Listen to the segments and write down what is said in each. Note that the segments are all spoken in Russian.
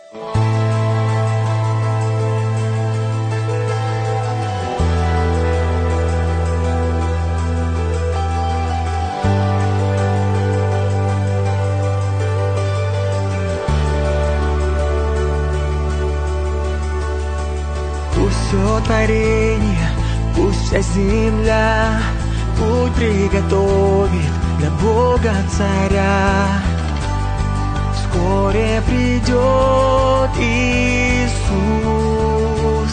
Все творение, пусть вся земля путь приготовит для Бога Царя. Вскоре придет Иисус.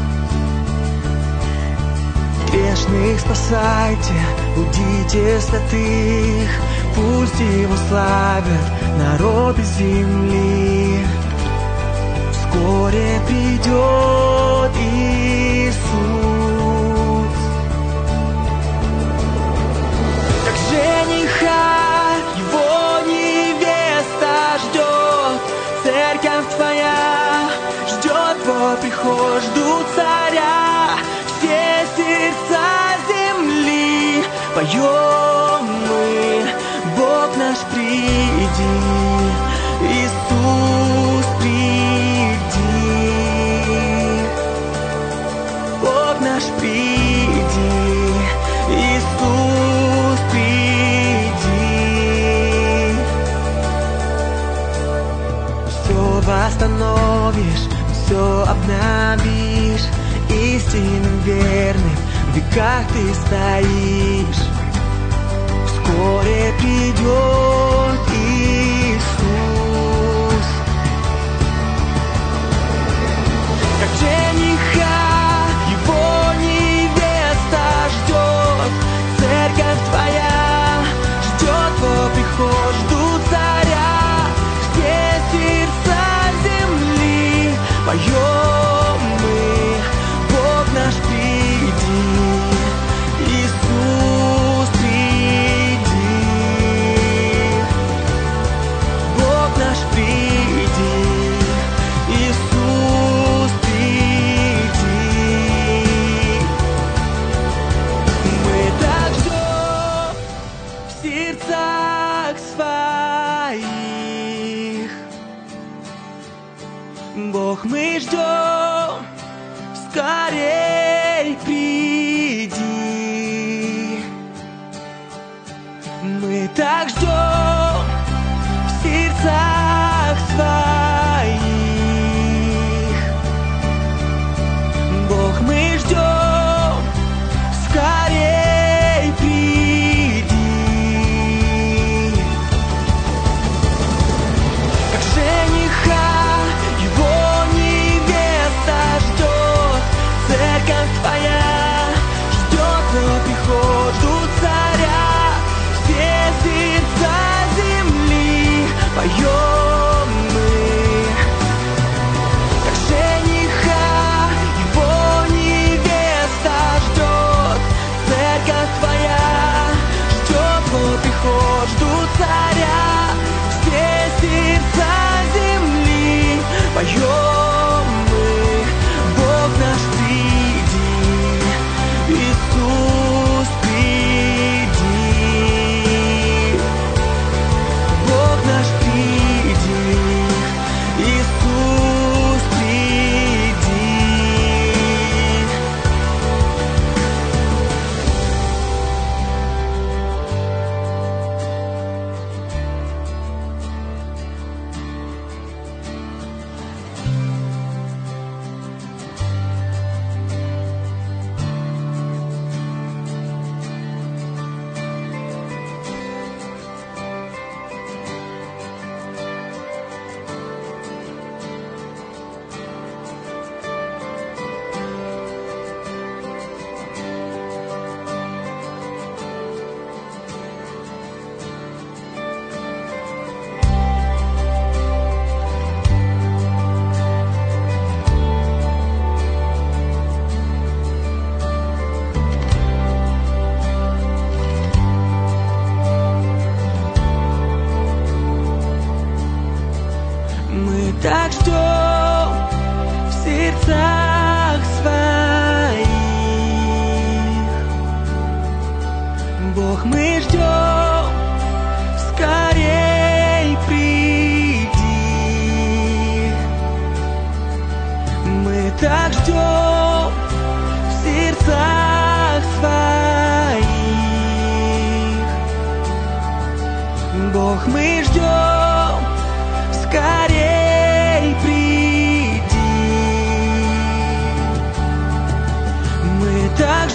Грешных спасайте, будите святых, пусть Его славят народы земли. Вскоре придет Иисус. Как жениха Его невеста ждет, церковь Твоя ждет Твой приход, ждут Царя. Все сердца земли поем мы, Бог наш, приди, Иисус, приди, Бог наш, приди, Иисус, приди. Все восстановишь, все обновишь, истинным верным в веках ты стоишь. Вскоре придет Иисус. Как жениха Его невеста ждет, церковь Твоя ждет Твой приход, ждут Царя. Все сердца земли поем мы, Бог наш, приди, Иисус, приди, Бог наш, приди, Иисус, приди. Мы так ждем в сердцах своих, Бог, мы ждем, скорей приди. Мы так ждем в сердцах своих, Бог, мы ждем, скорей приди. Как жениха Его невеста ждет, церковь Твоя ждет Твой приход, ждут Царя. Все сердца земли поем мы, как жениха Его невеста ждет, церковь Твоя ждет Твой приход, ждут Царя. Все сердца земли поем мы, Бог наш, приди, Иисус, приди, Бог наш, приди, Иисус, приди. Так ждем в сердцах своих, Бог, мы ждем, скорей приди. так ждем в сердцах своих. Бог, мы ждем, скорей приди. Мы так